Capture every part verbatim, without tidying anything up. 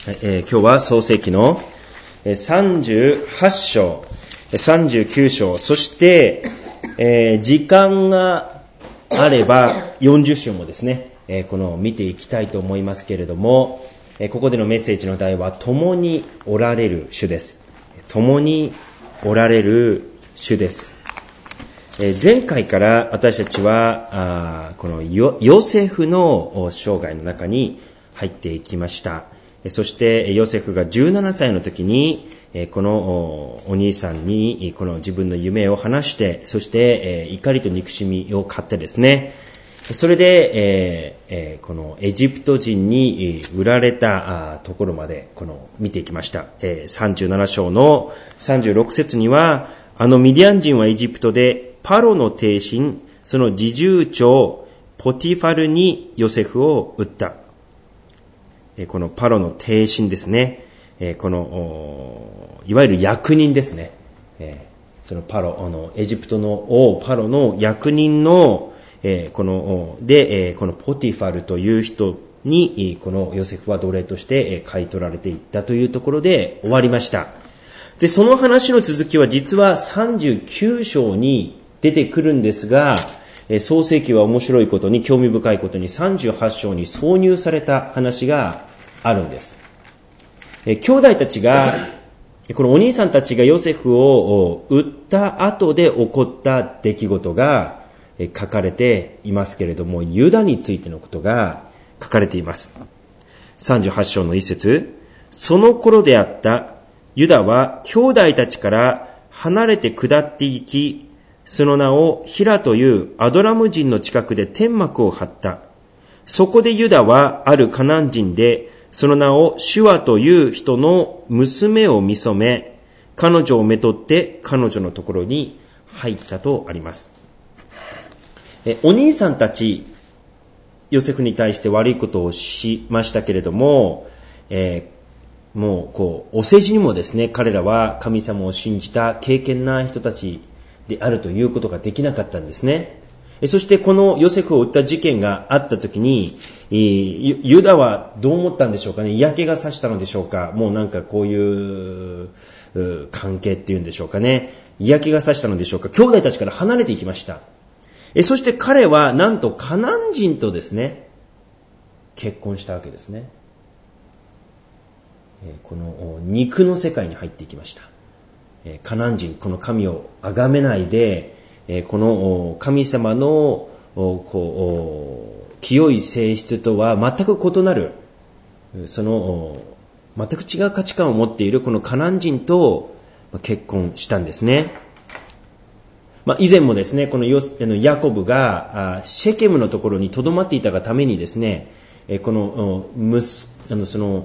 えー、今日は創世記のさんじゅうはち章、さんじゅうきゅう章、そして、えー、時間があればよんじゅう章もですね、えー、この見ていきたいと思いますけれども、えー、ここでのメッセージの題は共におられる主です。共におられる主です。えー、前回から私たちはあこの ヨ, ヨセフの生涯の中に入っていきました。そしてヨセフがじゅうななさいの時にこのお兄さんにこの自分の夢を話して、そして怒りと憎しみを買ってですね、それでこのエジプト人に売られたところまでこの見ていきました。さんじゅうなな章のさんじゅうろく節には、あのミディアン人はエジプトでパロの帝臣、その侍従長ポティファルにヨセフを売った。このパロの帝臣ですね。このいわゆる役人ですね。そのパロ、あのエジプトの王パロの役人のこのでこのポティファルという人にこのヨセフは奴隷として買い取られていったというところで終わりました。で、その話の続きは実はさんじゅうきゅう章に出てくるんですが、創世記は面白いことに、興味深いことにさんじゅうはち章に挿入された話があるんです。え兄弟たちが、このお兄さんたちがヨセフを売った後で起こった出来事が書かれていますけれども、ユダについてのことが書かれています。さんじゅうはち章の一節、その頃であったユダは兄弟たちから離れて下っていき、その名をヒラというアドラム人の近くで天幕を張った。そこでユダはあるカナン人で、その名をシュワという人の娘を見初め、彼女をめとって彼女のところに入ったとあります。えお兄さんたち、ヨセフに対して悪いことをしましたけれども、えー、もうこうお世辞にもですね、彼らは神様を信じた敬虔な人たちであるということができなかったんですね。そしてこのヨセフを撃った事件があった時に、ユダはどう思ったんでしょうかね。嫌気がさしたのでしょうか。もうなんかこういう関係っていうんでしょうかね。嫌気がさしたのでしょうか。兄弟たちから離れていきました。そして彼はなんとカナン人とですね、結婚したわけですね。この肉の世界に入っていきました。カナン人、この神を崇めないで、この神様のこう清い性質とは全く異なる、その全く違う価値観を持っているこのカナン人と結婚したんですね。まあ、以前もですね、このヤコブがシェケムのところに留まっていたがためにですね、この息あのその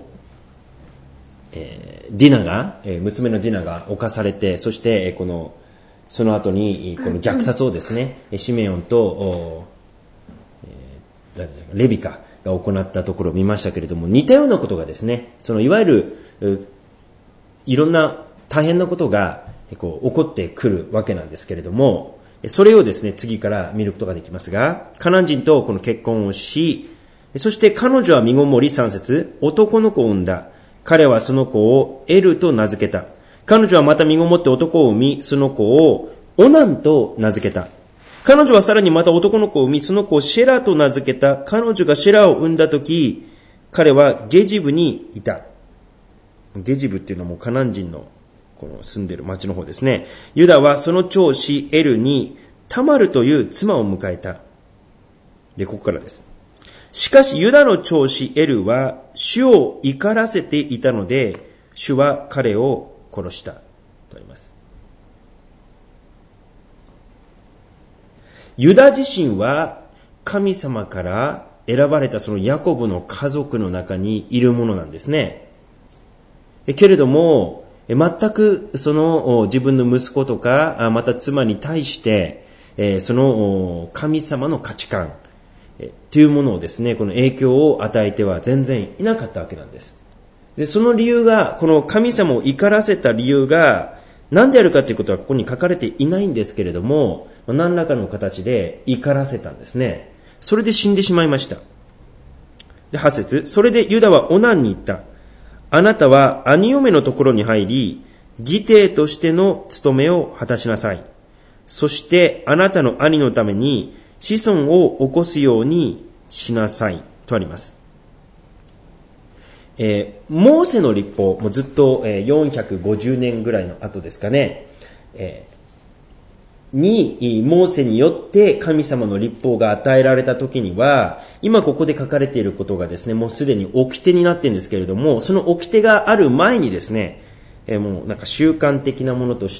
ディナが、娘のディナが侵されて、そしてこのその後にこの虐殺をですね、シメオンとレビカが行ったところを見ましたけれども、似たようなことがですね、そのいわゆるいろんな大変なことがこう起こってくるわけなんですけれども、それをですね、次から見ることができますが、カナン人とこの結婚をし、そして彼女は身ごもり、さん節、男の子を産んだ。彼はその子をエルと名付けた。彼女はまた身ごもって男を産み、その子をオナンと名付けた。彼女はさらにまた男の子を産み、その子をシェラと名付けた。彼女がシェラを産んだとき、彼はゲジブにいた。ゲジブっていうのはもうカナン人のこの住んでいる町の方ですね。ユダはその長子エルにタマルという妻を迎えた。で、ここからです。しかしユダの長子エルは主を怒らせていたので、主は彼を殺したとあります。ユダ自身は神様から選ばれたそのヤコブの家族の中にいるものなんですね。けれども全くその自分の息子とかまた妻に対してその神様の価値観というものをですね、この影響を与えては全然いなかったわけなんです。で、その理由が、この神様を怒らせた理由が何であるかということはここに書かれていないんですけれども、何らかの形で怒らせたんですね。それで死んでしまいました。で、はち節、それでユダはオナンに言った。 あなたは兄嫁のところに入り、義弟としての務めを果たしなさい。そしてあなたの兄のために子孫を起こすようにしなさいとあります。えー、モーセの律法、もうずっと、えー、よんひゃくごじゅうねんぐらいの後ですかね、えー、にモーセによって神様の律法が与えられた時には、今ここで書かれていることがですね、もうすでに掟になっているんですけれども、その掟がある前にですね、えー、もうなんか習慣的なものとして、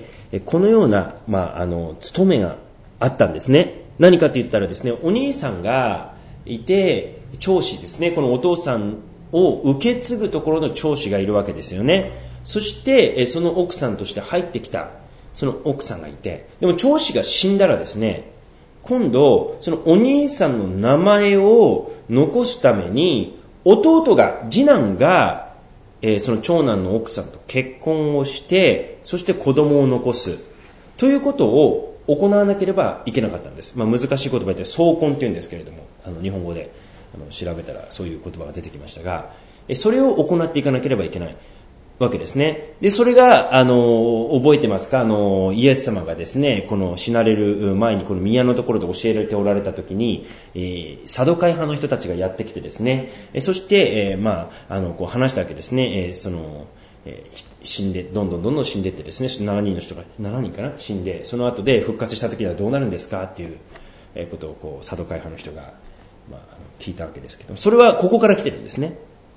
えー、このような、まあ、あの務めがあったんですね。何かと言ったらですね、お兄さんがいて、長子ですね、このお父さんを受け継ぐところの長子がいるわけですよね。そしてその奥さんとして入ってきたその奥さんがいて、でも長子が死んだらですね、今度そのお兄さんの名前を残すために弟が次男が、えー、その長男の奥さんと結婚をして、そして子供を残すということを行わなければいけなかったんです。まあ、難しい言葉で相婚というんですけれども、あの日本語であの調べたらそういう言葉が出てきましたが、それを行っていかなければいけないわけですね。で、それがあの覚えてますか、あのイエス様がですね、この死なれる前にこの宮のところで教えられておられた時に、えー、サドカイ派の人たちがやってきてですね、そして、えー、まああのこう話したわけですね。えー、そのえー、死んでどんどんどんどん死んでいってですね、しちにんの人がしちにんかな死んで、その後で復活した時にはどうなるんですかっていうことをこうサドカイ派の人がまあ、聞いたわけですけど、それはここから来てるんですね。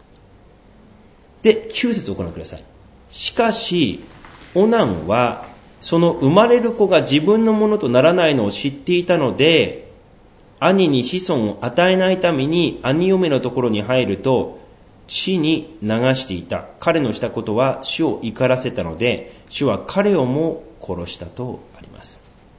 で、きゅう節をご覧ください。しかしオナンはその生まれる子が自分のものとならないのを知っていたので、兄に子孫を与えないために兄嫁のところに入ると地に流していた。彼のしたことは主を怒らせたので、主は彼をも殺したとあります。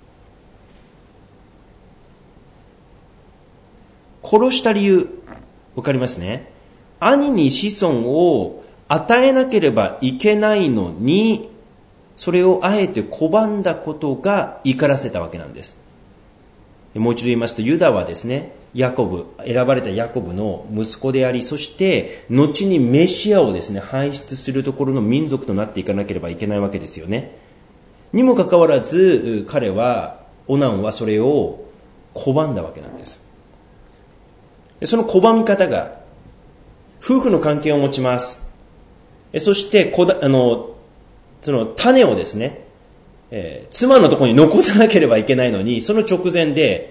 殺した理由、わかりますね。兄に子孫を与えなければいけないのに、それをあえて拒んだことが怒らせたわけなんです。もう一度言いますと、ユダはですね、ヤコブ、選ばれたヤコブの息子であり、そして後にメシアをですね、輩出するところの民族となっていかなければいけないわけですよね。にもかかわらず、彼は、オナンはそれを拒んだわけなんです。その拒み方が、夫婦の関係を持ちます。そして、こだあのその種をですね、えー、妻のところに残さなければいけないのに、その直前で、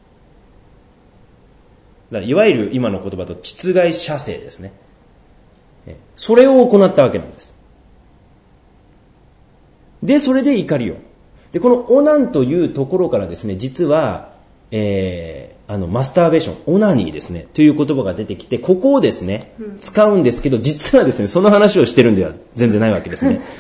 いわゆる今の言葉と窒外射精ですね。それを行ったわけなんです。で、それで怒りを。で、このオナンというところからですね、実は、えー、あの、マスターベーション、オナニーですね、という言葉が出てきて、ここをですね、使うんですけど、実はですね、その話をしてるんでは全然ないわけですね。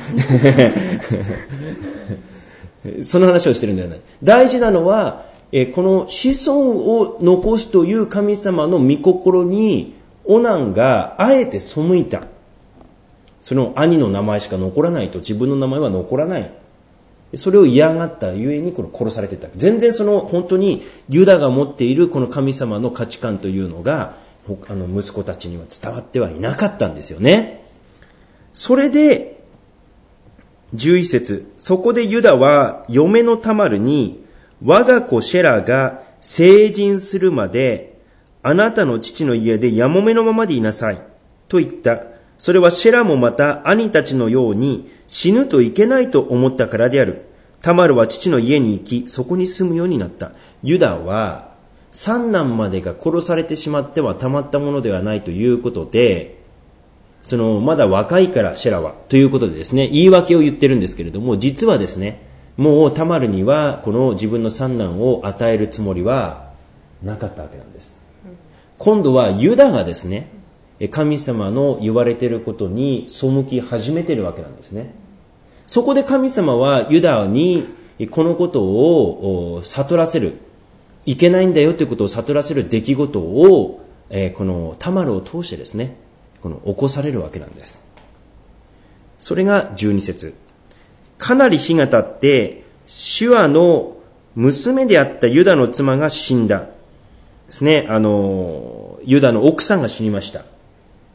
その話をしてるんではない。大事なのは、えー、この子孫を残すという神様の御心にオナンがあえて背いた。その兄の名前しか残らないと、自分の名前は残らない。それを嫌がったゆえにこの殺されていた。全然その本当にユダが持っているこの神様の価値観というのがあの息子たちには伝わってはいなかったんですよね。それでじゅういち節、そこでユダは嫁のタマルに、我が子シェラが成人するまであなたの父の家でやもめのままでいなさいと言った。それはシェラもまた兄たちのように死ぬといけないと思ったからである。タマルは父の家に行き、そこに住むようになった。ユダは三男までが殺されてしまってはたまったものではないということで、そのまだ若いからシェラはということでですね、言い訳を言ってるんですけれども、実はですね、もうタマルにはこの自分の三男を与えるつもりはなかったわけなんです。今度はユダがですね、神様の言われていることに背き始めているわけなんですね。そこで神様はユダにこのことを悟らせる、いけないんだよということを悟らせる出来事をこのタマルを通してですね、この起こされるわけなんです。それがじゅうに節。かなり日が経って、シュアの娘であったユダの妻が死んだ。ですね。あの、ユダの奥さんが死にました。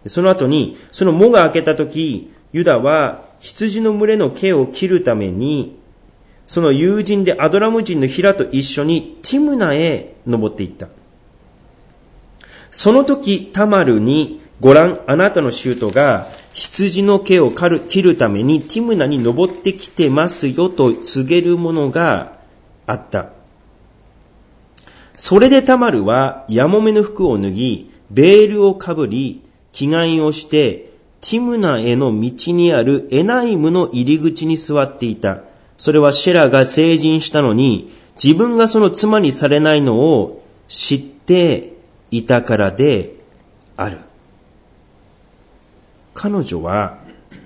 その後に、その喪が明けたとき、ユダは羊の群れの毛を切るために、その友人でアドラム人のヒラと一緒にティムナへ登っていった。その時、タマルに、ご覧、あなたの舅が羊の毛を切るためにティムナに登ってきてますよと告げるものがあった。それでタマルはヤモメの服を脱ぎ、ベールをかぶり、着替えをして、ティムナへの道にあるエナイムの入り口に座っていた。それはシェラが成人したのに、自分がその妻にされないのを知っていたからである。彼女は、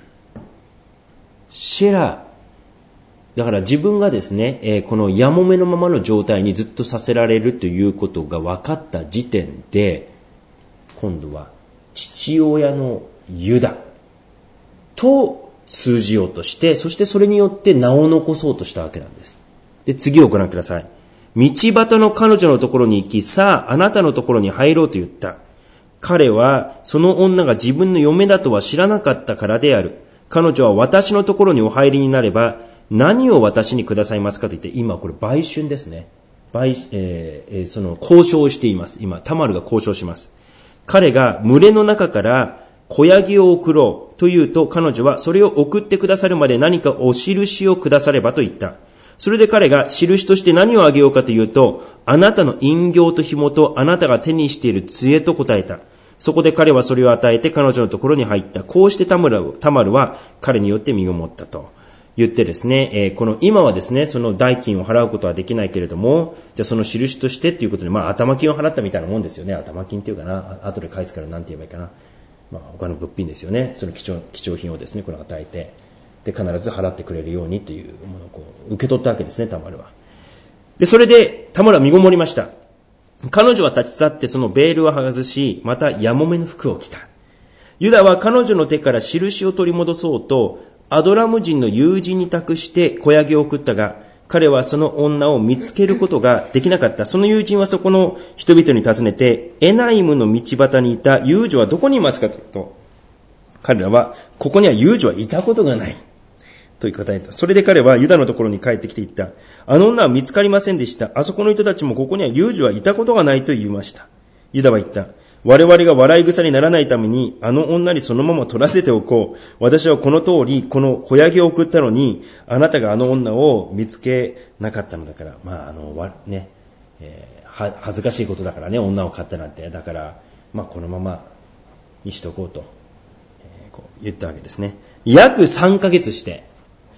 シェラ、だから自分がですね、えー、このヤモメのままの状態にずっとさせられるということが分かった時点で、今度は父親のユダと通じようとして、そしてそれによって名を残そうとしたわけなんです。で、次をご覧ください。道端の彼女のところに行き、さあ、あなたのところに入ろうと言った。彼は、その女が自分の嫁だとは知らなかったからである。彼女は私のところにお入りになれば、何を私にくださいますかと言って、今これ売春ですね。売、えーえー、その交渉をしています。今、タマルが交渉します。彼が群れの中から子ヤギを送ろうと言うと、彼女はそれを送ってくださるまで何かお印をくださればと言った。それで彼が印として何をあげようかというと、あなたの印形と紐とあなたが手にしている杖と答えた。そこで彼はそれを与えて彼女のところに入った。こうしてタマルは彼によって身ごもったと言ってですね、えー、この今はですね、その代金を払うことはできないけれども、じゃあその印としてっていうことで、まあ頭金を払ったみたいなもんですよね。頭金っていうかな、後で返すからなんて言えばいいかな。まあ他の物品ですよね。その貴重、貴重品をですね、これを与えて、で必ず払ってくれるようにというものをこう受け取ったわけですね、タマルは。で、それでタマルは身ごもりました。彼女は立ち去ってそのベールを外し、またヤモメの服を着た。ユダは彼女の手から印を取り戻そうと、アドラム人の友人に託して子ヤギを送ったが、彼はその女を見つけることができなかった。その友人はそこの人々に尋ねて、エナイムの道端にいた遊女はどこにいますかと言うと、彼らは、ここには遊女はいたことがない。と答えた。それで彼はユダのところに帰ってきて言った。あの女は見つかりませんでした。あそこの人たちもここには遊女はいたことがないと言いました。ユダは言った。我々が笑い草にならないために、あの女にそのまま取らせておこう。私はこの通り、この子ヤギを送ったのに、あなたがあの女を見つけなかったのだから。まあ、あの、わ、ね、えー、は、恥ずかしいことだからね、女を買ったなんて。だから、まあ、このままにしとこうと、えー、こう言ったわけですね。約さんかげつして、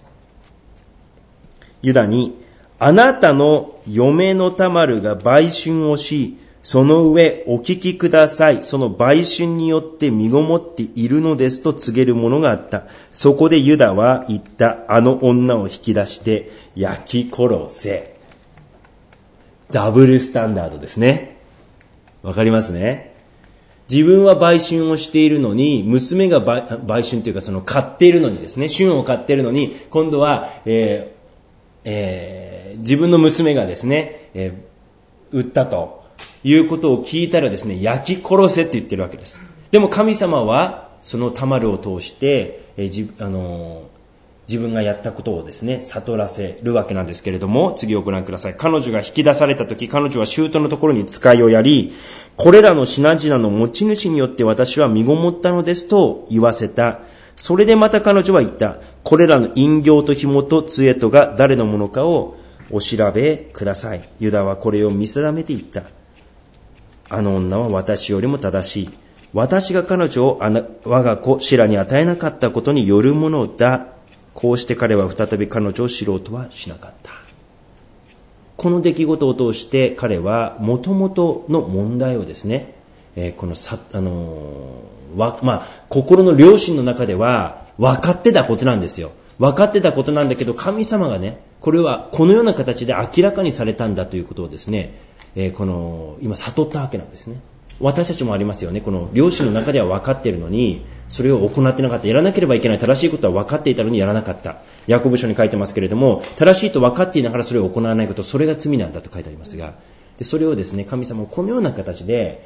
ユダに、あなたの嫁のタマルが売春をし、その上お聞きください。その売春によって身ごもっているのですと告げるものがあった。そこでユダは言った。あの女を引き出して焼き殺せ。ダブルスタンダードですね。わかりますね。自分は売春をしているのに、娘が売春というかその買っているのにですね、春を買っているのに、今度は、えーえー、自分の娘がですね、えー、売ったということを聞いたらですね、焼き殺せって言ってるわけです。でも神様はそのタマルを通して、えーじあのー、自分がやったことをですね悟らせるわけなんですけれども、次をご覧ください。彼女が引き出された時、彼女は舅のところに使いをやり、これらの品々の持ち主によって私は身ごもったのですと言わせた。それでまた彼女は言った。これらの印形と紐と杖とが誰のものかをお調べください。ユダはこれを見定めて言った。あの女は私よりも正しい。私が彼女を我が子シェラに与えなかったことによるものだ。こうして彼は再び彼女を知ろうとはしなかった。この出来事を通して彼は元々の問題をですね、えー、このさ、あのー、わ、まあ、心の良心の中では分かってたことなんですよ。分かってたことなんだけど、神様がね、これはこのような形で明らかにされたんだということをですね、えー、この今悟ったわけなんですね。私たちもありますよね。この良心の中では分かっているのに、それを行ってなかった。やらなければいけない正しいことは分かっていたのにやらなかった。ヤコブ書に書いてますけれども、正しいと分かっていながらそれを行わないこと、それが罪なんだと書いてありますが、でそれをですね、神様もこのような形で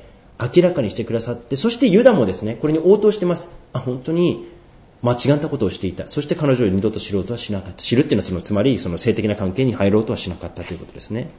明らかにしてくださって、そしてユダもですね、これに応答してます。あ、本当に間違ったことをしていた。そして彼女を二度と知ろうとはしなかった。知るっていうのはそのつまりその性的な関係に入ろうとはしなかったということですね。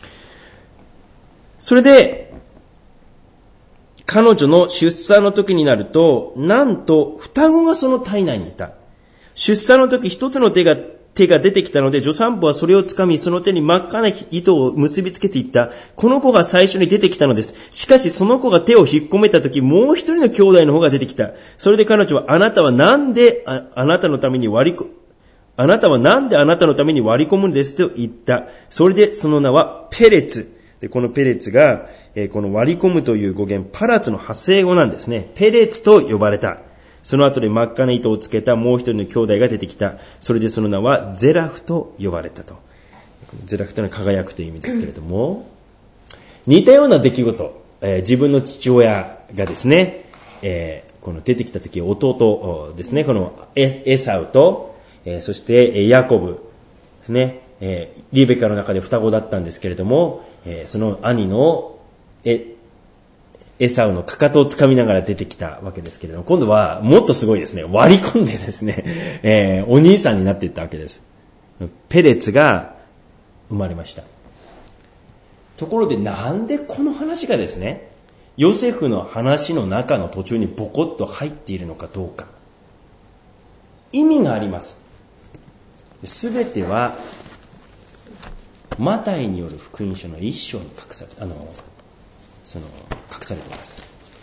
それで彼女の出産の時になると、なんと双子がその体内にいた。出産の時一つの手が手が出てきたので、助産婦はそれをつかみ、その手に真っ赤な糸を結びつけていった。この子が最初に出てきたのです。しかしその子が手を引っ込めたとき、もう一人の兄弟の方が出てきた。それで彼女は、あなたはなんであ、あなたのために割りこ、あなたはなんであなたのために割り込むんですと言った。それでその名はペレツ。で、このペレツが、えー、この割り込むという語源、パラツの派生語なんですね。ペレツと呼ばれた。その後で真っ赤な糸をつけたもう一人の兄弟が出てきた。それでその名はゼラフと呼ばれたと。ゼラフというのは輝くという意味ですけれども、似たような出来事、えー、自分の父親がですね、えー、この出てきた時、弟ですね、この エ, エサウと、えー、そしてヤコブですね、えー、リベカの中で双子だったんですけれども、えー、その兄のえエサウのかかとをつかみながら出てきたわけですけれども、今度はもっとすごいですね、割り込んでですね、えー、お兄さんになっていったわけです。ペレツが生まれました。ところでなんでこの話がですね、ヨセフの話の中の途中にボコッと入っているのかどうか、意味があります。すべてはマタイによる福音書の一章に隠されあのその隠されています。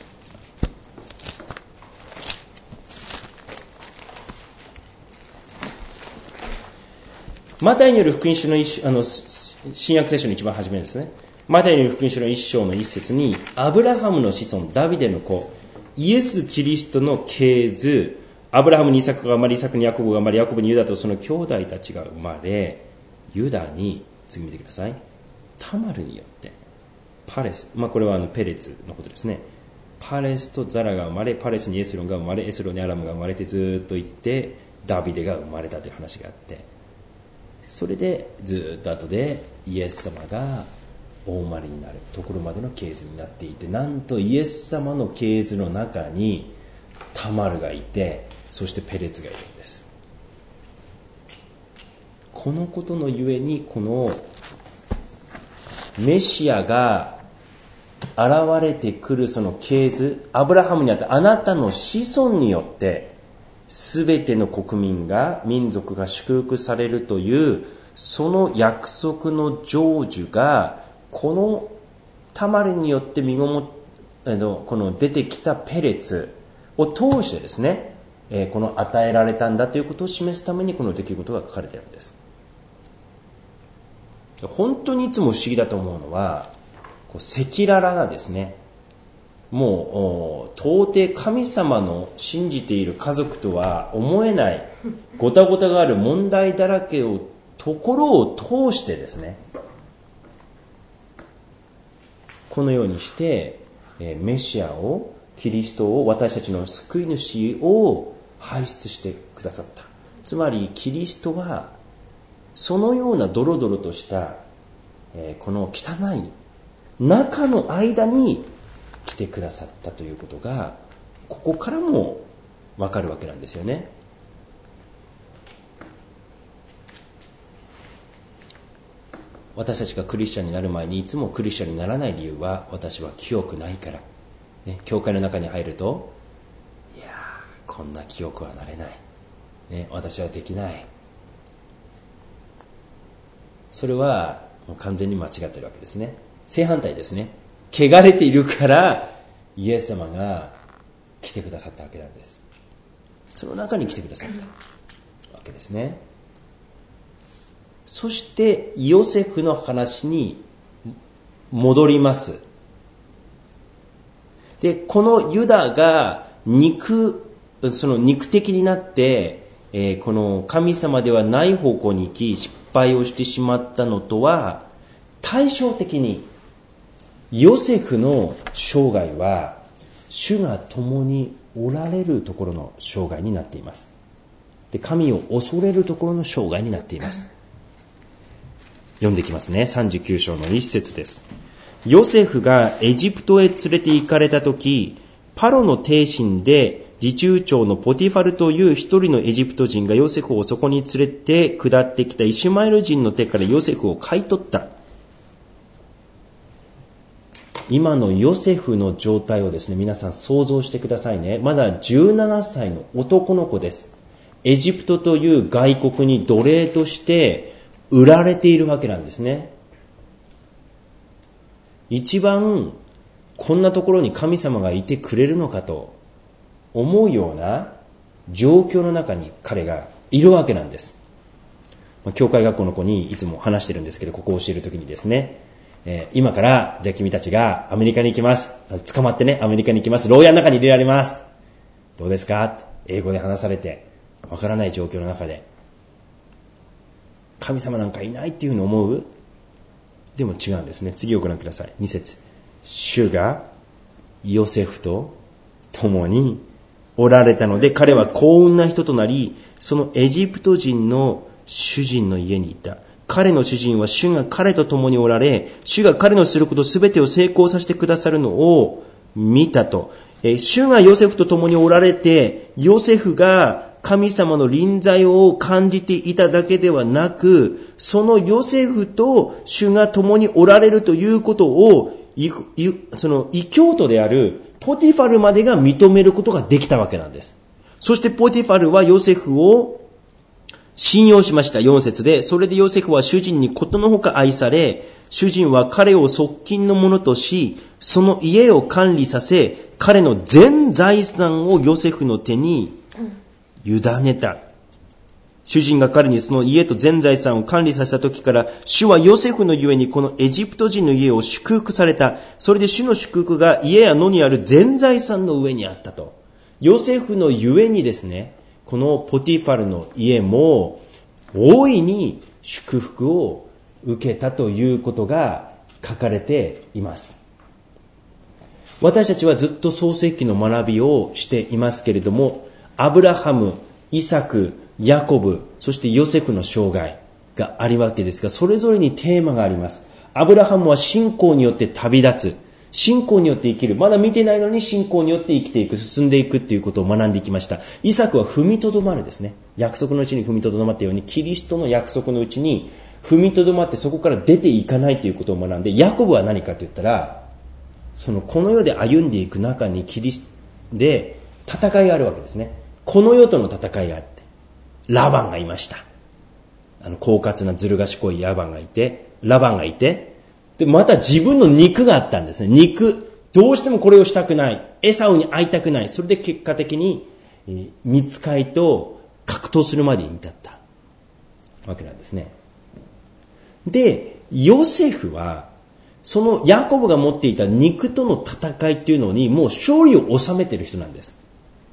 マタイによる福音書の一あの新約聖書の一番初めですね。マタイによる福音書の一章の一節に、アブラハムの子孫ダビデの子イエス・キリストの系図、アブラハムにイサクが生まれ、イサクにヤコブが生まれ、ヤコブにユダとその兄弟たちが生まれ、ユダに、次見てください、タマルによってパレス、まあこれはあのペレツのことですね。パレスとザラが生まれ、パレスにエスロンが生まれ、エスロンにアラムが生まれて、ずっと行ってダビデが生まれたという話があって、それでずっと後でイエス様がお生まれになるところまでの系図になっていて、なんとイエス様の系図の中にタマルがいて、そしてペレツがいるんです。このことのゆえに、このメシアが現れてくるその系図、アブラハムにあってあなたの子孫によって全ての国民が、民族が祝福されるというその約束の成就が、このタマルによって身ごもこの出てきたペレツを通してですね、この与えられたんだということを示すためにこの出来事が書かれているんです。本当にいつも不思議だと思うのは、赤裸々なですね、もう到底神様の信じている家族とは思えないごたごたがある問題だらけをところを通してですね、このようにしてメシアを、キリストを、私たちの救い主を輩出してくださった。つまりキリストはそのようなドロドロとした、えー、この汚い中の間に来てくださったということが、ここからもわかるわけなんですよね。私たちがクリスチャンになる前にいつもクリスチャンにならない理由は、私は清くないから、ね、教会の中に入ると、いやーこんな清くはなれない、ね、私はできない、それはもう完全に間違っているわけですね。正反対ですね。汚れているからイエス様が来てくださったわけなんです。その中に来てくださったわけですね。そしてヨセフの話に戻ります。で、このユダが肉、その肉的になって、えー、この神様ではない方向に行き失敗をしてしまったのとは対照的に、ヨセフの生涯は主が共におられるところの生涯になっています。で、神を恐れるところの生涯になっています。読んでいきますね。さんじゅうきゅう章の一節です。 ヨセフがエジプトへ連れて行かれたとき、パロの帝臣で侍中長のポティファルという一人のエジプト人がヨセフをそこに連れて下ってきたイシュマエル人の手からヨセフを買い取った。今のヨセフの状態をですね、皆さん想像してくださいね。まだじゅうななさいの男の子です。エジプトという外国に奴隷として売られているわけなんですね。一番こんなところに神様がいてくれるのかと思うような状況の中に彼がいるわけなんです。まあ、教会学校の子にいつも話してるんですけど、ここを教えるときにですね、えー、今からじゃあ君たちがアメリカに行きます。捕まってね、アメリカに行きます。牢屋の中に入れられます。どうですか？英語で話されて、わからない状況の中で、神様なんかいないっていうふうに思う？でも違うんですね。次をご覧ください。に節。主がヨセフと共におられたので、彼は幸運な人となり、そのエジプト人の主人の家にいた。彼の主人は主が彼と共におられ、主が彼のすることすべてを成功させてくださるのを見たと。え主がヨセフと共におられて、ヨセフが神様の臨在を感じていただけではなく、そのヨセフと主が共におられるということを、その異教徒であるポティファルまでが認めることができたわけなんです。そしてポティファルはヨセフを信用しました。よん節で、それでヨセフは主人にことのほか愛され、主人は彼を側近のものとし、その家を管理させ、彼の全財産をヨセフの手に委ねた。主人が彼にその家と全財産を管理させた時から、主はヨセフのゆえにこのエジプト人の家を祝福された。それで主の祝福が家や野にある全財産の上にあったと。ヨセフのゆえにですね、このポティファルの家も大いに祝福を受けたということが書かれています。私たちはずっと創世記の学びをしていますけれども、アブラハム、イサク、ヤコブ、そしてヨセフの生涯があるわけですが、それぞれにテーマがあります。アブラハムは信仰によって旅立つ。信仰によって生きる。まだ見てないのに信仰によって生きていく、進んでいくっていうことを学んでいきました。イサクは踏みとどまるですね。約束のうちに踏みとどまったように、キリストの約束のうちに踏みとどまってそこから出ていかないということを学んで、ヤコブは何かと言ったら、そのこの世で歩んでいく中にキリストで戦いがあるわけですね。この世との戦いがあって、ラバンがいました。あの狡猾なずる賢いラバンがいて、ラバンがいて、でまた自分の肉があったんですね。肉、どうしてもこれをしたくない、エサウに会いたくない。それで結果的にミツカイと格闘するまでに至ったわけなんですね。でヨセフはそのヤコブが持っていた肉との戦いっていうのにもう勝利を収めている人なんです。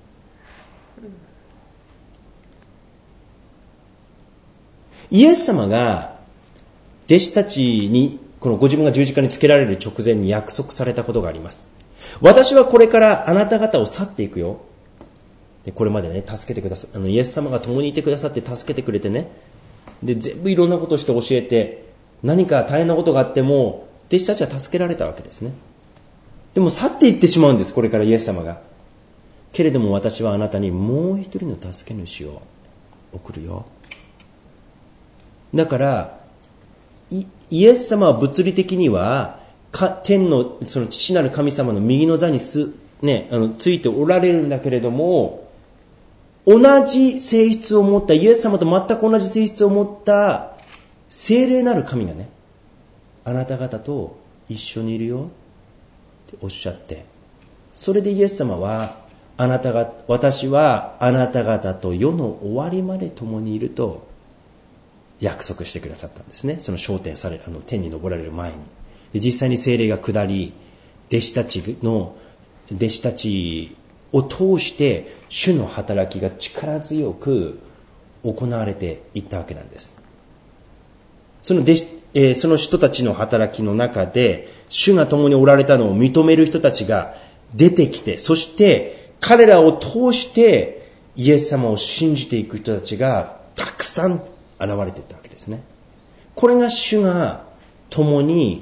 イエス様が弟子たちにこのご自分が十字架につけられる直前に約束されたことがあります。私はこれからあなた方を去っていくよ。でこれまでね、助けてくださあのイエス様が共にいてくださって助けてくれてね、で全部いろんなことをして教えて、何か大変なことがあっても弟子たちは助けられたわけですね。でも去っていってしまうんです、これからイエス様が。けれども私はあなたにもう一人の助け主を送るよ。だからイエス様は物理的には天のその父なる神様の右の座にす、ね、あのついておられるんだけれども、同じ性質を持ったイエス様と全く同じ性質を持った聖霊なる神がね、あなた方と一緒にいるよっておっしゃって、それでイエス様はあなたが私はあなた方と世の終わりまで共にいると約束してくださったんですね。その昇天されあの天に昇られる前に。で実際に聖霊が下り、弟子たちの弟子たちを通して主の働きが力強く行われていったわけなんです。その弟子、えー、その人たちの働きの中で主が共におられたのを認める人たちが出てきて、そして彼らを通してイエス様を信じていく人たちがたくさん現れていったわけですね。これが主が共に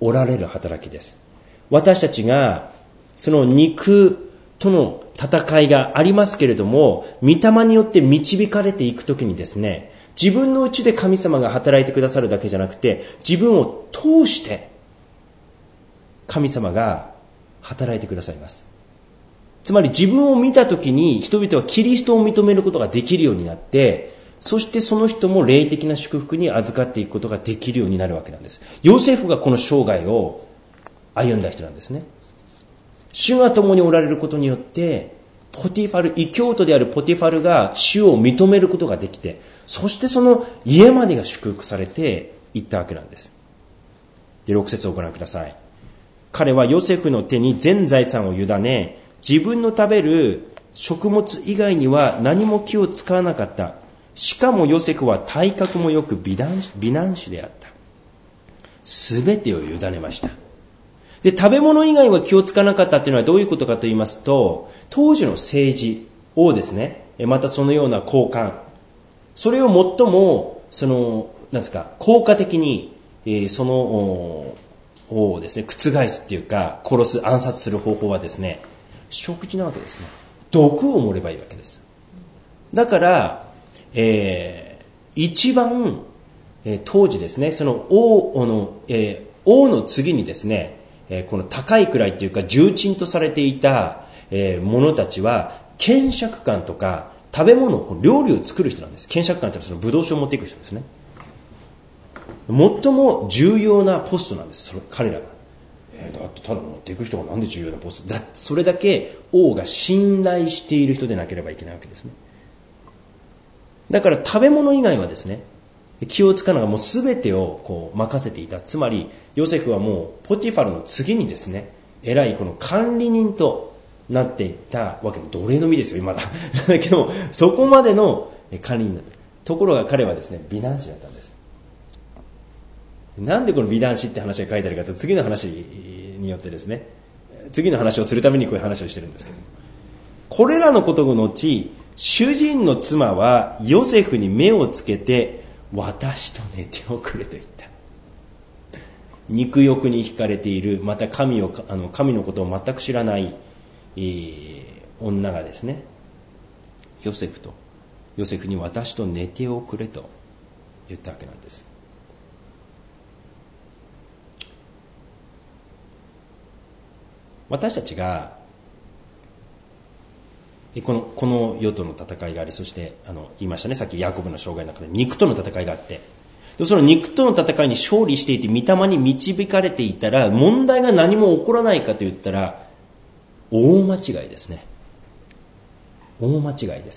おられる働きです。私たちがその肉との戦いがありますけれども、御霊によって導かれていくときにですね、自分のうちで神様が働いてくださるだけじゃなくて、自分を通して神様が働いてくださいます。つまり自分を見たときに人々はキリストを認めることができるようになって、そしてその人も霊的な祝福に預かっていくことができるようになるわけなんです。ヨセフがこの生涯を歩んだ人なんですね。主が共におられることによって、ポティファル、異教徒であるポティファルが主を認めることができて、そしてその家までが祝福されていったわけなんです。で、ろく節をご覧ください。彼はヨセフの手に全財産を委ね、自分の食べる食物以外には何も気を使わなかった。しかもヨセフは体格もよく美男子、美男子であった。すべてを委ねました。で、食べ物以外は気を使わなかったというのはどういうことかと言いますと、当時の政治をですね、またそのような交換、それを最も、その、なんですか、効果的に、えー、その、をですね、覆すっていうか、殺す、暗殺する方法はですね、食事なわけですね。毒を盛ればいいわけです。だから、えー、一番、えー、当時ですね、その王の、えー、王の次にですね、えー、この高い位っていうか重鎮とされていた、えー、者たちは検釈官とか食べ物を料理を作る人なんです。検釈官ってそのブドウ酒を持っていく人ですね。最も重要なポストなんです。その彼らが、えー、だってただ持っていく人がなんで重要なポストだ。それだけ王が信頼している人でなければいけないわけですね。だから食べ物以外はですね、気をつかないがもう全てをこう任せていた。つまりヨセフはもうポティファルの次にですね、偉いこの管理人となっていったわけの奴隷の身ですよ今だ。だけどそこまでの管理人だった。ところが彼はですね、美男子だったんです。なんでこの美男子って話が書いてあるかと、次の話によってですね、次の話をするためにこういう話をしてるんですけど、これらのことの後、主人の妻はヨセフに目をつけて、私と寝ておくれと言った。肉欲に惹かれている、また神をあの神のことを全く知らない、えー、女がですね、ヨセフとヨセフに私と寝ておくれと言ったわけなんです。私たちがこの、この世との戦いがあり、そしてあの言いましたね、さっきヤコブの生涯の中で肉との戦いがあって、でその肉との戦いに勝利していて御霊に導かれていたら問題が何も起こらないかと言ったら大間違いですね。大間違いです。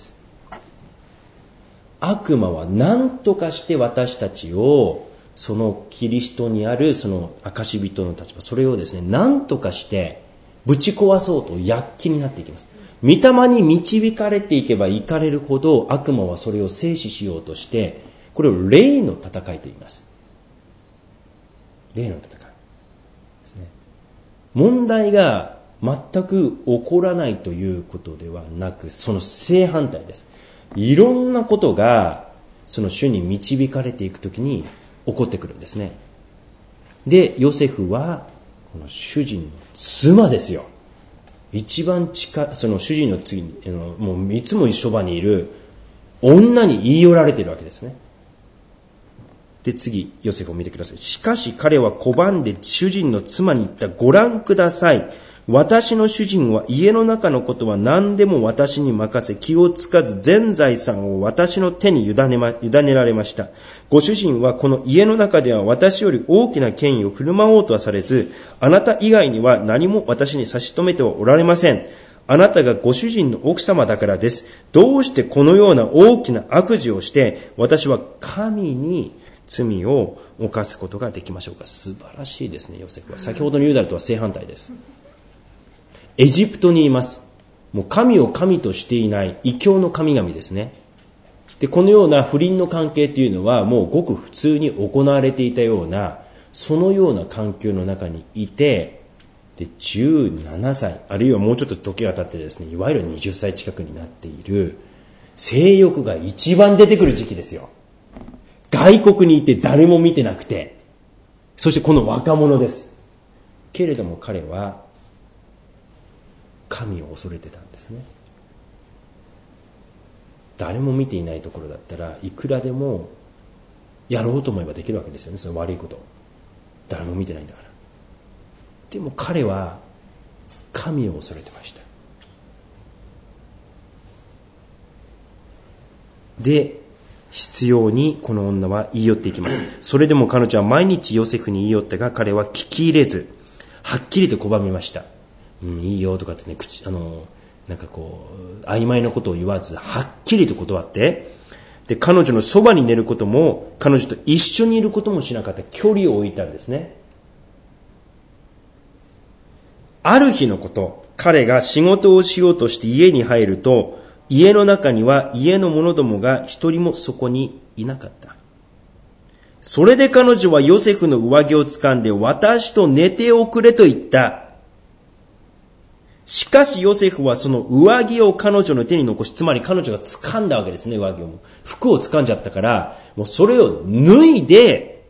悪魔は何とかして私たちをそのキリストにあるその証人の立場、それをですね、何とかしてぶち壊そうと躍起になっていきます。御霊に導かれていけばいかれるほど悪魔はそれを制止しようとして、これを霊の戦いと言います。霊の戦いですね。問題が全く起こらないということではなく、その正反対です。いろんなことがその主に導かれていくときに起こってくるんですね。で、ヨセフはこの主人の妻ですよ。一番近い、その主人の次に、もういつも一緒場にいる女に言い寄られているわけですね。で、次、ヨセフを見てください。しかし彼は拒んで主人の妻に言った。ご覧ください。私の主人は家の中のことは何でも私に任せ、気をつかず全財産を私の手に委ねま、委ねられました。ご主人はこの家の中では私より大きな権威を振る舞おうとはされず、あなた以外には何も私に差し止めてはおられません。あなたがご主人の奥様だからです。どうしてこのような大きな悪事をして、私は神に罪を犯すことができましょうか。素晴らしいですね、ヨセフは。先ほどのユダヤとは正反対です。エジプトにいます。もう神を神としていない異教の神々ですね。で、このような不倫の関係というのはもうごく普通に行われていたような、そのような環境の中にいて、で、じゅうななさい、あるいはもうちょっと時が経ってですね、いわゆるはたち近くになっている、性欲が一番出てくる時期ですよ。外国にいて誰も見てなくて、そしてこの若者です。 けれども彼は神を恐れてたんですね。誰も見ていないところだったらいくらでもやろうと思えばできるわけですよね、その悪いこと。誰も見てないんだから。でも彼は神を恐れてました。で、必要にこの女は言い寄っていきます。それでも彼女は毎日ヨセフに言い寄ったが、彼は聞き入れず、はっきりと拒みました。うん、いいよとかってね、口、あの、なんかこう、曖昧なことを言わず、はっきりと断って、で、彼女のそばに寝ることも、彼女と一緒にいることもしなかった。距離を置いたんですね。ある日のこと、彼が仕事をしようとして家に入ると、家の中には家の者どもが一人もそこにいなかった。それで彼女はヨセフの上着を掴んで、私と寝ておくれと言った。しかしヨセフはその上着を彼女の手に残し、つまり彼女が掴んだわけですね、上着を。服を掴んじゃったから、もうそれを脱いで、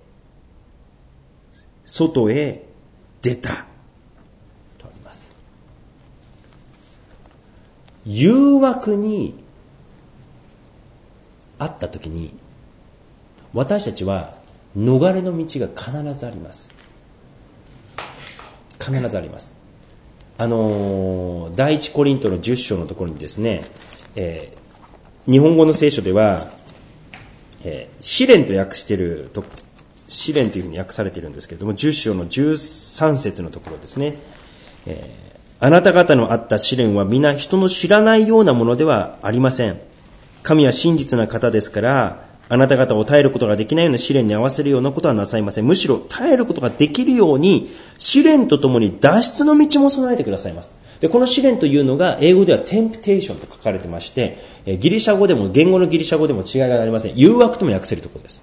外へ出た。とあります。誘惑にあったときに、私たちは逃れの道が必ずあります。必ずあります。あのー、第一コリントのじゅっ章のところにですね、えー、日本語の聖書では、えー、試練と訳していると、試練というふうに訳されているんですけれども、じゅっ章のじゅうさん節のところですね、えー、あなた方のあった試練は皆人の知らないようなものではありません。神は真実な方ですから、あなた方を耐えることができないような試練に合わせるようなことはなさいません。むしろ耐えることができるように試練とともに脱出の道も備えてくださいます。で、この試練というのが英語ではテンプテーションと書かれてまして、ギリシャ語でも言語のギリシャ語でも違いがありません。誘惑とも訳せるところです。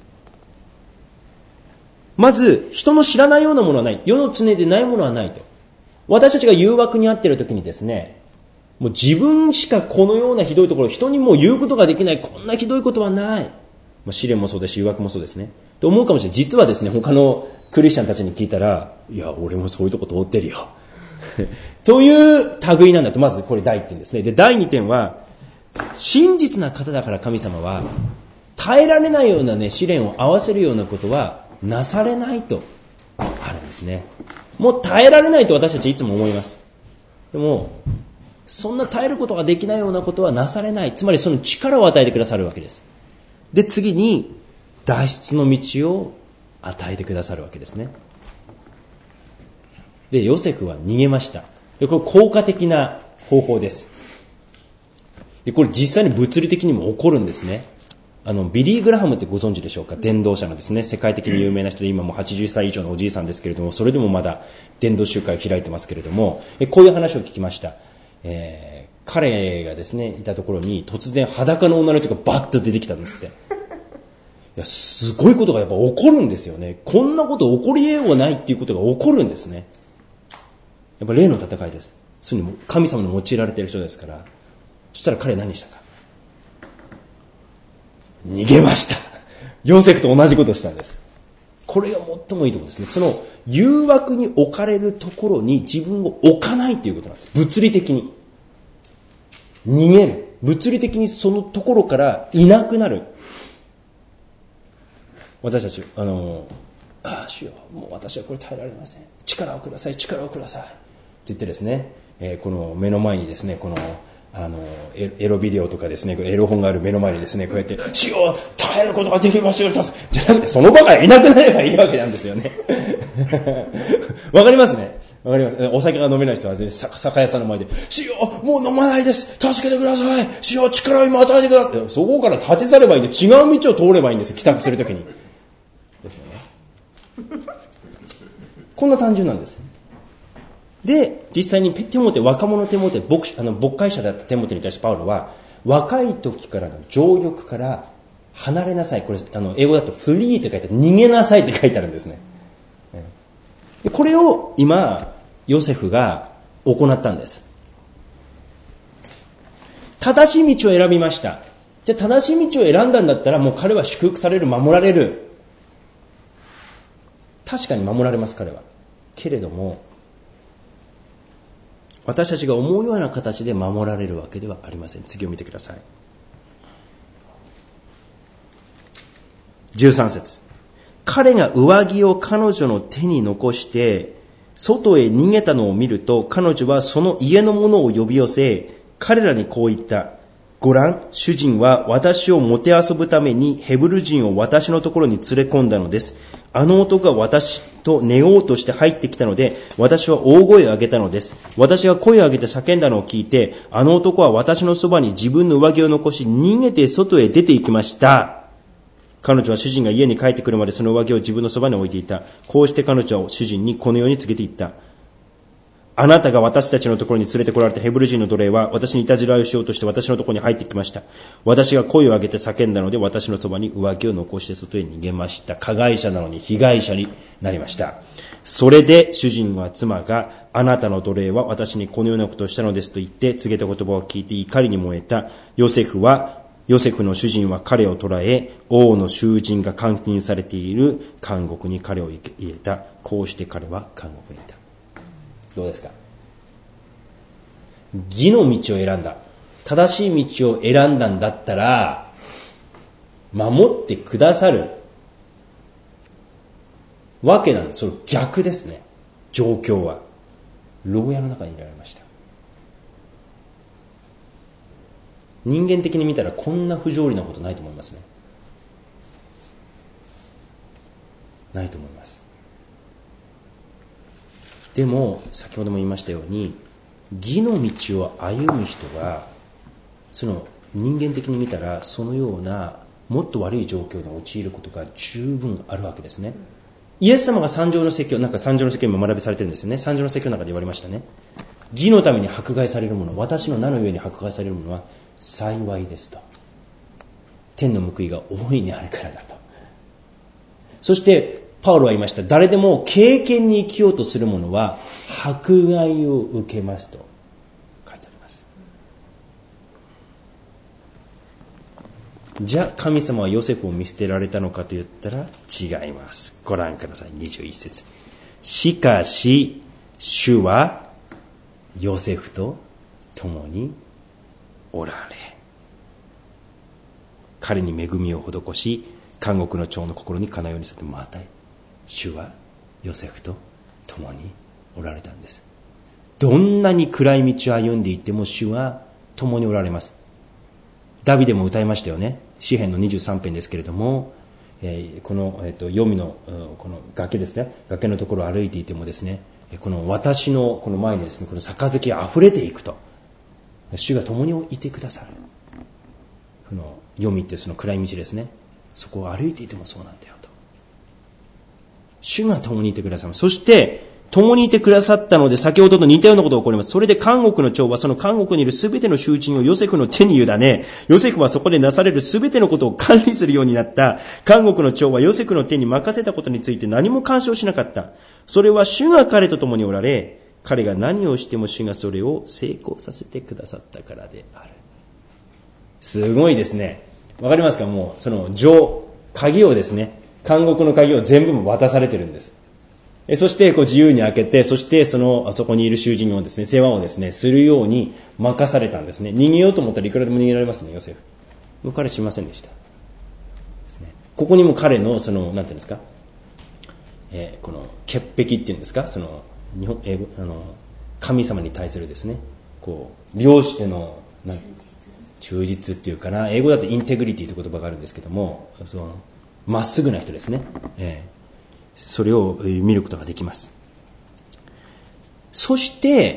まず人の知らないようなものはない。世の常でないものはないと。私たちが誘惑に遭っているときにですね、もう自分しかこのようなひどいところ、人にも言うことができない、こんなひどいことはない。まあ、試練もそうですし、誘惑もそうですね。と思うかもしれない。実はですね、他のクリスチャンたちに聞いたら、いや、俺もそういうとこ通ってるよ。という類なんだと、まずこれ第一点ですね。で、第二点は、真実な方だから神様は、耐えられないようなね、試練を合わせるようなことはなされないとあるんですね。もう耐えられないと私たちいつも思います。でも、そんな耐えることができないようなことはなされない。つまりその力を与えてくださるわけです。で、次に脱出の道を与えてくださるわけですね。で、ヨセフは逃げました。で、これ効果的な方法です。で、これ実際に物理的にも起こるんですね。あの、ビリー・グラハムってご存知でしょうか。伝道者のですね、世界的に有名な人で、今もはちじゅっさい以上のおじいさんですけれども、それでもまだ伝道集会を開いてますけれども、こういう話を聞きました。えー、彼がですねいたところに突然裸の女の人がバッと出てきたんですって。いや、すごいことがやっぱ起こるんですよね。こんなこと起こり得ようないっていうことが起こるんですね。やっぱ霊の戦いです。そういうのも神様に用いられている人ですから。そしたら彼は何したか、逃げました。ヨセフと同じことをしたんです。これが最もいいところですね。その誘惑に置かれるところに自分を置かないということなんです。物理的に逃げる、物理的にそのところからいなくなる。私たちあのああ主よ、もう私はこれ耐えられません、力をください、力をくださいって言ってですね、えー、この目の前にですね、このあのエロビデオとかですね、エロ本がある目の前にですね、こうやって主よ耐えることができますよじゃなくて、その場からいなくなればいいわけなんですよね。わかりますね。わかります。お酒が飲めない人は、ね、酒屋さんの前で主よもう飲まないです、助けてください、主よ力を今与えてください。そこから立ち去ればいいんで、違う道を通ればいいんですよ、帰宅するときにですよね。こんな単純なんです。で、実際にテモテ、若者テモテ、牧あの牧会者だったテモテに対してパウロは、若い時からの情欲から離れなさい。これ、あの英語だとフリーって書いて、逃げなさいって書いてあるんですね。で、これを今、ヨセフが行ったんです。正しい道を選びました。じゃあ正しい道を選んだんだったら、もう彼は祝福される、守られる。確かに守られます、彼は。 けれども私たちが思うような形で守られるわけではありません。次を見てください。じゅうさん節、彼が上着を彼女の手に残して外へ逃げたのを見ると、彼女はその家の者を呼び寄せ、彼らにこう言った。ご覧、主人は私をもてあそぶためにヘブル人を私のところに連れ込んだのです。あの男が私と寝ようとして入ってきたので、私は大声を上げたのです。私が声を上げて叫んだのを聞いて、あの男は私のそばに自分の上着を残し、逃げて外へ出て行きました。彼女は主人が家に帰ってくるまでその上着を自分のそばに置いていた。こうして彼女は主人にこのように告げていった。あなたが私たちのところに連れてこられたヘブル人の奴隷は私にいたずらをしようとして私のところに入ってきました。私が声を上げて叫んだので私のそばに上着を残して外へ逃げました。加害者なのに被害者になりました。それで主人は妻があなたの奴隷は私にこのようなことをしたのですと言って告げた言葉を聞いて怒りに燃えた。ヨセフはヨセフの主人は彼を捕らえ、王の囚人が監禁されている監獄に彼を入れた。こうして彼は監獄にいた。どうですか？義の道を選んだ。正しい道を選んだんだったら、守ってくださるわけなんです。それ逆ですね。状況は。牢屋の中に入れられました。人間的に見たらこんな不条理なことないと思いますね。ないと思います。でも先ほども言いましたように、義の道を歩む人はその人間的に見たらそのようなもっと悪い状況に陥ることが十分あるわけですね。イエス様が三条の説教、なんか三条の説教にも学びされてるんですよね。三条の説教の中で言われましたね。義のために迫害されるもの、私の名の上に迫害されるものは幸いですと。天の報いが大いにあるからだと。そしてパウロは言いました。誰でも敬虔に生きようとする者は迫害を受けますと書いてあります。じゃあ神様はヨセフを見捨てられたのかと言ったら違います。ご覧ください。にじゅういっ節。しかし主はヨセフと共におられ、彼に恵みを施し、監獄の長の心にかなうようにさせてまた主はヨセフと共におられたんです。どんなに暗い道を歩んでいても主は共におられます。ダビデも歌いましたよね。詩編のにじゅうさん編ですけれども、えー、この、えーと、黄泉のこの崖ですね、崖のところを歩いていてもですね、この私のこの前にですね、この杯が溢れていくと、主が共にいてくださる。この黄泉ってその暗い道ですね。そこを歩いていてもそうなんだよと。主が共にいてくださる。そして共にいてくださったので、先ほどと似たようなことが起こります。それで監獄の長はその監獄にいるすべての囚人をヨセフの手に委ね、ヨセフはそこでなされるすべてのことを管理するようになった。監獄の長はヨセフの手に任せたことについて何も干渉しなかった。それは主が彼と共におられ、彼が何をしても主がそれを成功させてくださったからである。すごいですね。わかりますか？もうその錠、鍵をですね、監獄の鍵を全部渡されてるんです。えそしてこう自由に開けて、そしてそのあそこにいる囚人をですね、世話をですねするように任されたんですね。逃げようと思ったらいくらでも逃げられますね、ヨセフ。もう彼しませんでした。ですね。ここにも彼のそのなんていうんですか、えー、この潔癖っていうんですか、その日本英語あの神様に対するですね、こう漁師でのなん忠実っていうかな、英語だとインテグリティという言葉があるんですけども、そのまっすぐな人ですね、えー、それを見ることができます。そして、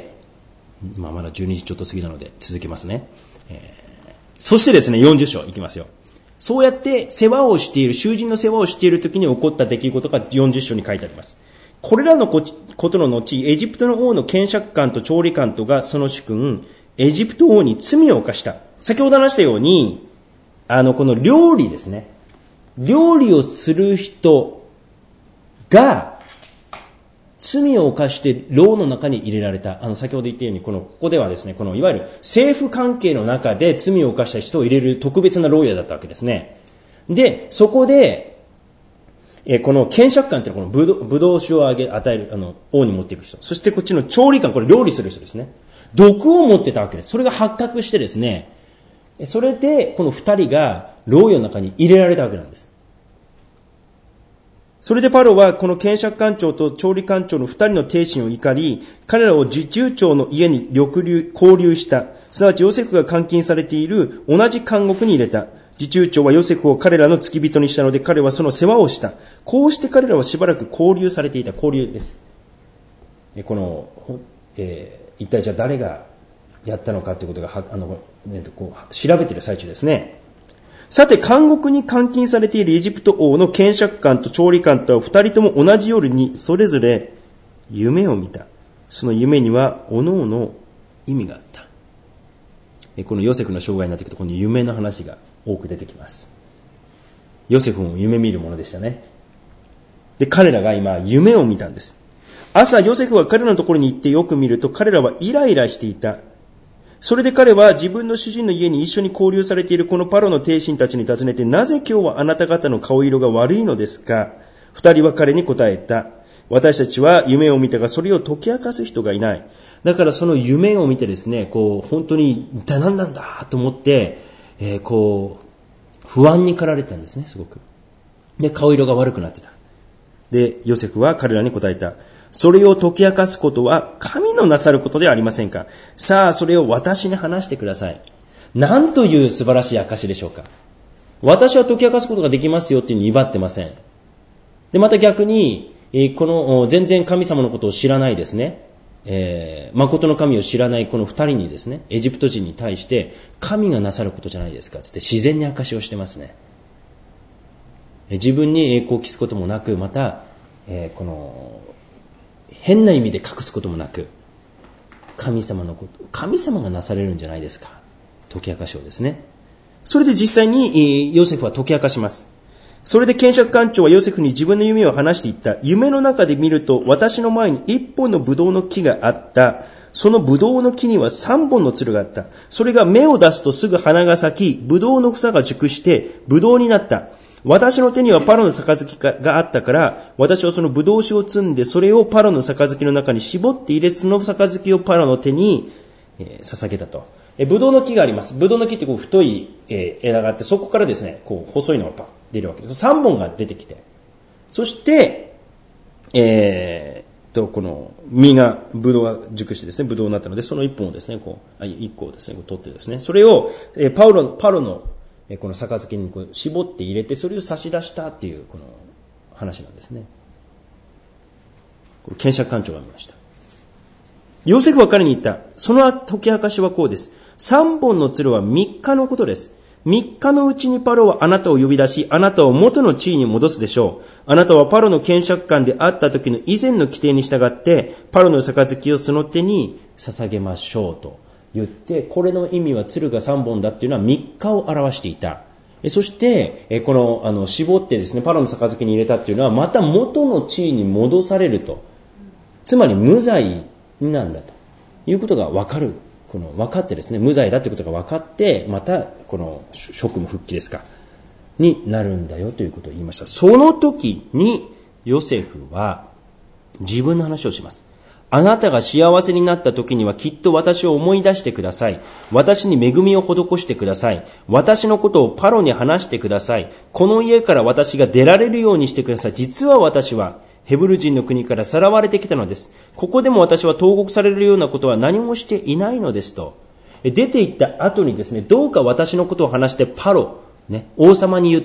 まあ、まだじゅうにじちょっと過ぎなので続けますね、えー、そしてですねよんじゅっ章いきますよ。そうやって世話をしている、囚人の世話をしている時に起こった出来事がよんじゅっ章に書いてあります。これらのことの後、エジプトの王の検釈官と調理官とがその主君、エジプト王に罪を犯した。先ほど話したように、あの、この料理ですね。料理をする人が罪を犯して牢の中に入れられた。あの、先ほど言ったように、この、ここではですね、この、いわゆる政府関係の中で罪を犯した人を入れる特別な牢屋だったわけですね。で、そこで、 えー、この検釈官っていうのはこのブドウ、ブドウ酒をあげ、与える、あの、王に持っていく人。そしてこっちの調理官、これ料理する人ですね。毒を持ってたわけです。それが発覚してですね、それでこの二人が牢屋の中に入れられたわけなんです。それでパロはこの検釈官長と調理官長の二人の帝臣を怒り、彼らを受注長の家に抑留、拘留した。すなわちヨセフが監禁されている同じ監獄に入れた。受注長はヨセフを彼らの付き人にしたので、彼はその世話をした。こうして彼らはしばらく拘留されていた。拘留です。この、えー、一体じゃあ誰がやったのかということがあの、ね、こう調べている最中ですね。さて、監獄に監禁されているエジプト王の検釈官と調理官とは二人とも同じ夜にそれぞれ夢を見た。その夢には各々意味があった。このヨセフの生涯になっていくと、この夢の話が多く出てきます。ヨセフも夢見るものでしたね。で、彼らが今夢を見たんです。朝ヨセフは彼らのところに行ってよく見ると、彼らはイライラしていた。それで彼は自分の主人の家に一緒に交流されているこのパロの帝臣たちに尋ねて、なぜ今日はあなた方の顔色が悪いのですか。二人は彼に答えた。私たちは夢を見たが、それを解き明かす人がいない。だからその夢を見てですね、こう本当に一体何なんだと思って、えー、こう不安に駆られたんですね、すごく。で、顔色が悪くなってた。で、ヨセフは彼らに答えた。それを解き明かすことは神のなさることではありませんか。さあ、それを私に話してください。なんという素晴らしい証でしょうか。私は解き明かすことができますよっていうに威張ってません。で、また逆に、この全然神様のことを知らないですね、えー、誠の神を知らないこの二人にですね、エジプト人に対して神がなさることじゃないですかつって自然に証しをしてますね。自分に栄光を期すこともなく、また、えー、この変な意味で隠すこともなく、神様のこと、神様がなされるんじゃないですか。解き明かしをですね。それで実際にヨセフは解き明かします。それで検釈官長はヨセフに自分の夢を話していった。夢の中で見ると、私の前に一本のブドウの木があった。そのブドウの木には三本のつるがあった。それが芽を出すとすぐ花が咲き、ブドウの房が熟してブドウになった。私の手にはパロの杯があったから、私はそのブドウ酒を摘んで、それをパロの杯の中に絞って入れ、その杯をパロの手に、えー、捧げたと。え、ブドウの木があります。ブドウの木ってこう太い、えー、枝があって、そこからですね、こう細いのがパッ出るわけです。さんぼんが出てきて、そして、えー、とこの実がブドウが熟してですね、ブドウになったので、そのいっぽんをですね、こういっこをですね、こう取ってですね、それを、えー、パウロパロのこの杯にこう絞って入れて、それを差し出したっていうこの話なんですね。これ検釈官長が見ました。ヨセフは彼に言った。その解き明かしはこうです。三本の鶴は三日のことです。三日のうちにパロはあなたを呼び出し、あなたを元の地位に戻すでしょう。あなたはパロの検釈官であった時の以前の規定に従って、パロの杯をその手に捧げましょうと言って、これの意味は鶴が三本だっていうのは三日を表していた。そして、この、あの、絞ってですね、パロの杯に入れたっていうのは、また元の地位に戻されると。つまり無罪なんだということが分かる。この分かってですね、無罪だということが分かって、またこの職務復帰ですかになるんだよということを言いました。その時にヨセフは自分の話をします。あなたが幸せになった時にはきっと私を思い出してください。私に恵みを施してください。私のことをパロに話してください。この家から私が出られるようにしてください。実は私はヘブル人の国からさらわれてきたのです。ここでも私は投獄されるようなことは何もしていないのですと。出て行った後にですね、どうか私のことを話してパロ、ね、王様に言って、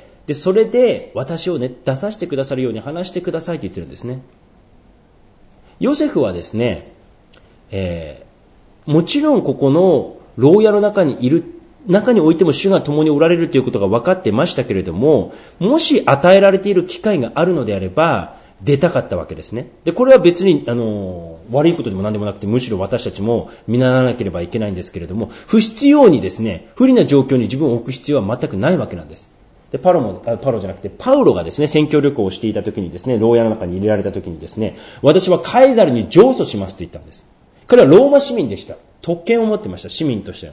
で、それで私をね、出させてくださるように話してくださいと言ってるんですね。ヨセフはですね、えー、もちろんここの牢屋の中にいる中においても主が共におられるということが分かってましたけれども、もし与えられている機会があるのであれば出たかったわけですね。で、これは別にあの悪いことでも何でもなくて、むしろ私たちも見習わなければいけないんですけれども、不必要にですね、不利な状況に自分を置く必要は全くないわけなんです。で、パロもあパロじゃなくてパウロがですね、宣教旅行をしていた時にですね、牢屋の中に入れられた時にですね、私はカエザルに上訴しますと言ったんです。彼はローマ市民でした。特権を持ってました。市民としての。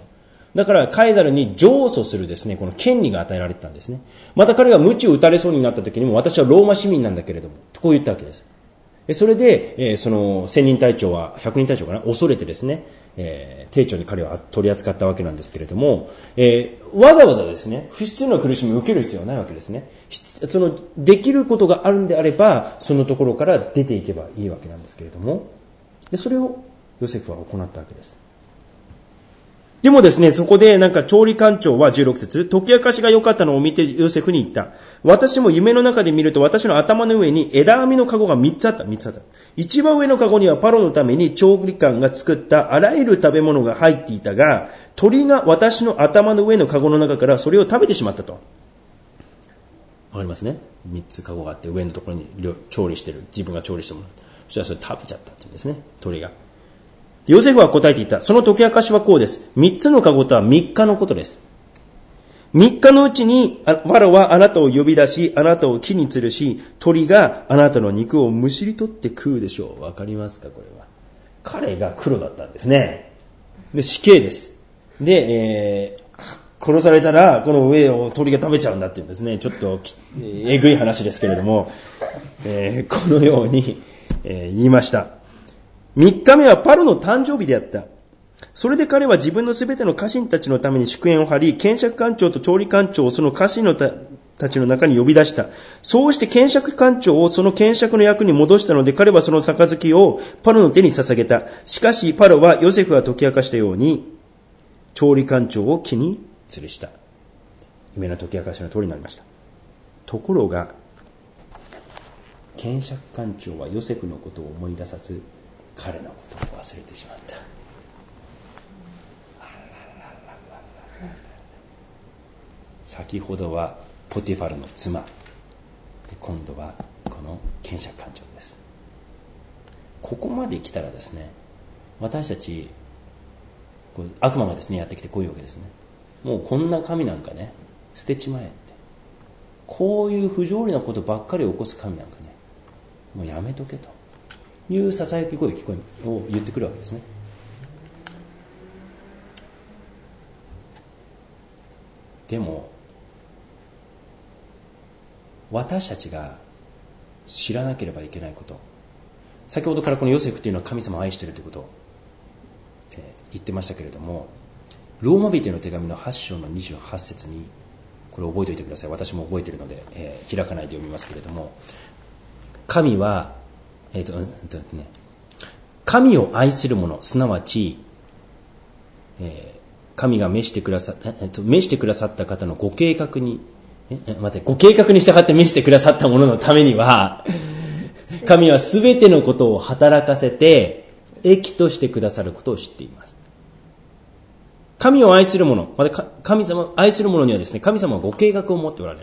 だからカエサルに上訴するですね、この権利が与えられてたんですね。また彼が鞭を打たれそうになった時にも、私はローマ市民なんだけれども、こう言ったわけです。それで、その千人隊長は、百人隊長かな、恐れてですね、えー、丁重に彼は取り扱ったわけなんですけれども、えー、わざわざですね、不必要な苦しみを受ける必要はないわけですね。その、できることがあるんであれば、そのところから出ていけばいいわけなんですけれども、で、それをヨセフは行ったわけです。でもですね、そこでなんか調理官長はじゅうろく節、解き明かしが良かったのを見てヨセフに言った。私も夢の中で見ると私の頭の上に枝編みのカゴがみっつあった。みっつあった。一番上のカゴにはパロのために調理官が作ったあらゆる食べ物が入っていたが、鳥が私の頭の上のカゴの中からそれを食べてしまったと。わかりますね。みっつカゴがあって上のところに調理してる。自分が調理したもの。そしたらそれ食べちゃったっていうんですね。鳥が。ヨセフは答えていた。その解き明かしはこうです。三つの籠とは三日のことです。三日のうちに、ファロはあなたを呼び出し、あなたを木に吊るし、鳥があなたの肉をむしり取って食うでしょう。わかりますか、これは。彼が黒だったんですね。で、死刑です。で、えー、殺されたら、この上を鳥が食べちゃうんだっていうんですね。ちょっと、えぐい話ですけれども、えー、このように、えー、言いました。三日目はパロの誕生日であった。それで彼は自分のすべての家臣たちのために祝宴を張り、検釈官長と調理官長をその家臣のたちの中に呼び出した。そうして検釈官長をその検釈の役に戻したので、彼はその杯をパロの手に捧げた。しかしパロはヨセフが解き明かしたように、調理官長を木に吊るした。夢の解き明かしの通りになりました。ところが、検釈官長はヨセフのことを思い出さず、彼のことを忘れてしまった。先ほどはポティファルの妻で、今度はこの検釈官長です。ここまで来たらですね、私たちこう悪魔がですねやってきてこういうわけですね。もうこんな神なんかね捨てちまえって、こういう不条理なことばっかり起こす神なんかねもうやめとけというささやき声聞こえを言ってくるわけですね。でも私たちが知らなければいけないこと、先ほどからこのヨセフというのは神様を愛しているということを、えー、言ってましたけれども、ローマ人への手紙のはち章のにじゅうはち節にこれを覚えておいてください。私も覚えているので、えー、開かないで読みますけれども、神はえっと、うんとね、神を愛する者、すなわち、えー、神が召してくださ、えっと、召してくださった方のご計画に、え、待って、ご計画に従って召してくださった者のためには、神はすべてのことを働かせて、益としてくださることを知っています。神を愛する者、また神様を愛する者にはですね、神様はご計画を持っておられる。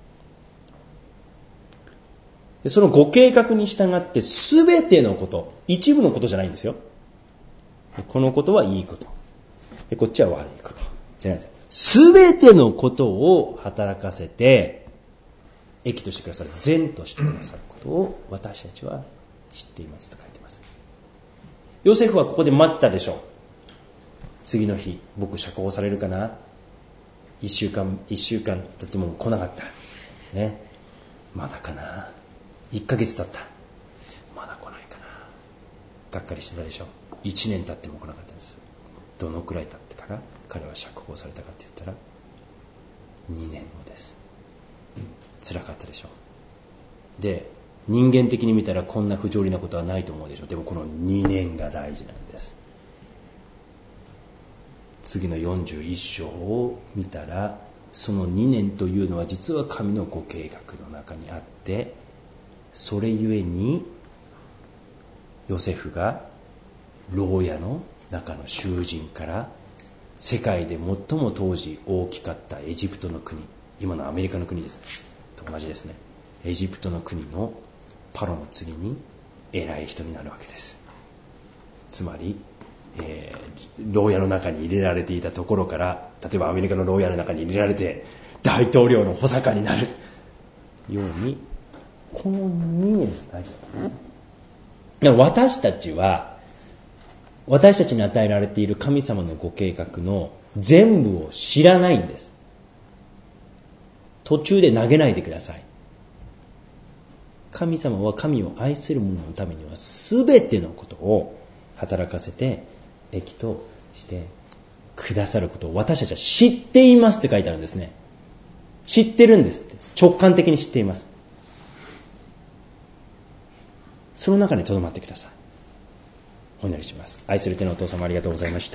そのご計画に従ってすべてのこと、一部のことじゃないんですよ。このことはいいこと。こっちは悪いこと。じゃないです。すべてのことを働かせて、益としてくださる、善としてくださることを私たちは知っていますと書いています。ヨセフはここで待ったでしょう。次の日、僕釈放されるかな。一週間、一週間経っても来なかった。ね。まだかな。いっかげつ経った。まだ来ないかな。がっかりしてたでしょ。いちねん経っても来なかったんです。どのくらい経ってから彼は釈放されたかって言ったらにねんごです。辛かったでしょ。で、人間的に見たらこんな不条理なことはないと思うでしょ。でもこのにねんが大事なんです。次のよんじゅういっ章を見たら、そのにねんというのは実は神のご計画の中にあって、それゆえにヨセフが牢屋の中の囚人から世界で最も当時大きかったエジプトの国、今のアメリカの国ですと同じですね。エジプトの国のパロの次に偉い人になるわけです。つまり、えー、牢屋の中に入れられていたところから、例えばアメリカの牢屋の中に入れられて大統領の補佐官になるように、このにねん大事だったんです。私たちは私たちに与えられている神様のご計画の全部を知らないんです。途中で投げないでください。神様は神を愛する者のためには全てのことを働かせて益としてくださることを私たちは知っていますって書いてあるんですね。知ってるんですって。直感的に知っています。その中に留まってください。お祈りします。愛する天のお父様、ありがとうございました。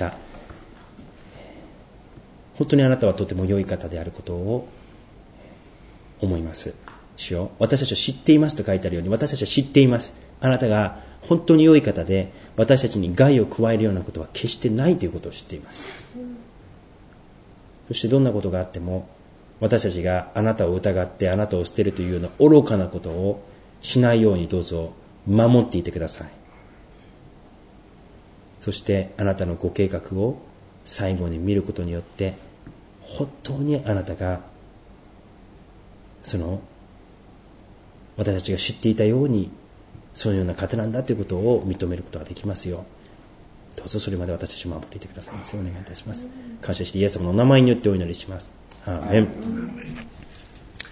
本当にあなたはとても良い方であることを思います。主よ、私たちを知っていますと書いてあるように、私たちは知っています。あなたが本当に良い方で、私たちに害を加えるようなことは決してないということを知っています。そしてどんなことがあっても、私たちがあなたを疑ってあなたを捨てるというような愚かなことをしないようにどうぞ守っていてください。そしてあなたのご計画を最後に見ることによって、本当にあなたがその私たちが知っていたようにそのような方なんだということを認めることができますよ。どうぞそれまで私たちを守っていてくださいませ。お願いいたします。感謝してイエス様のお名前によってお祈りします。アーメン。